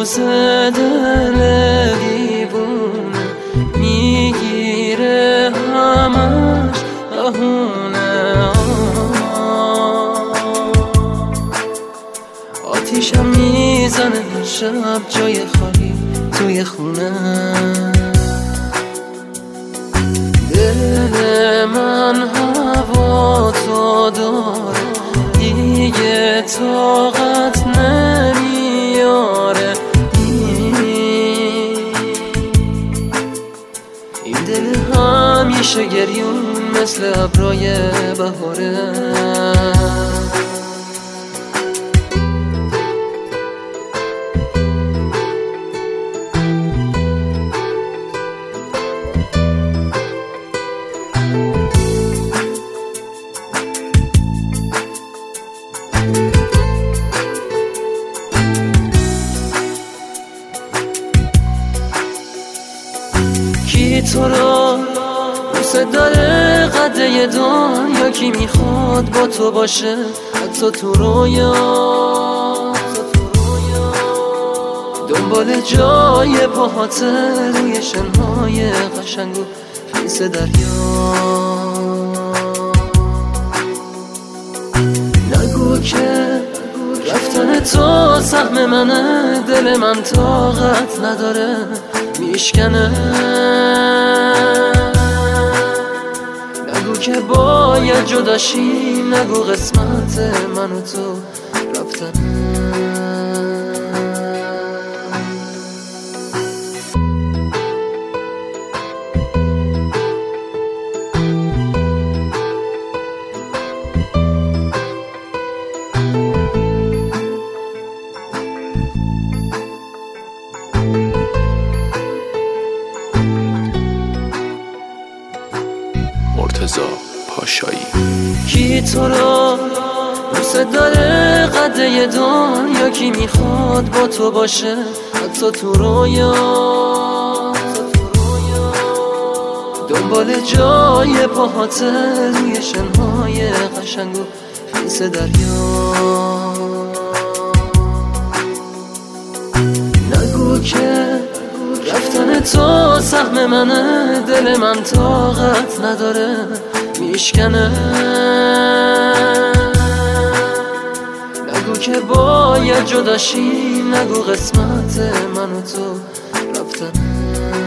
روز دل دیوونه میگیره همش بهونه. آتیشم میزنه شب جای خالی توی خونه. دل من هوا تو داره دیگه طاقت نمیاره. این دل همیشه گریون مثل ابرای بهاره. کی تو رو دوست داره قده دنیا؟ کی میخواد با تو باشه حتی تو رویا؟ دنبال جای پاهاته روی شنهای قشنگ و خیس دریا. نگو که رفتن تو سهم منه، دل من طاقت نداره میشکنه. نگو که باید جداشی، نگو قسمت من و تو رفتنه. مرتضی پاشایی. کی تو رو دوست داره قده دنیا؟ کی میخواد با تو باشه حتی تو رویا؟ دنبال جای پاهاته روی شنهای قشنگ و خیس دریا. نگو که رفتن تو سهم منه، دل من طاقت نداره میشکنه. نگو که باید جداشی، نگو قسمت من و تو رفتنه.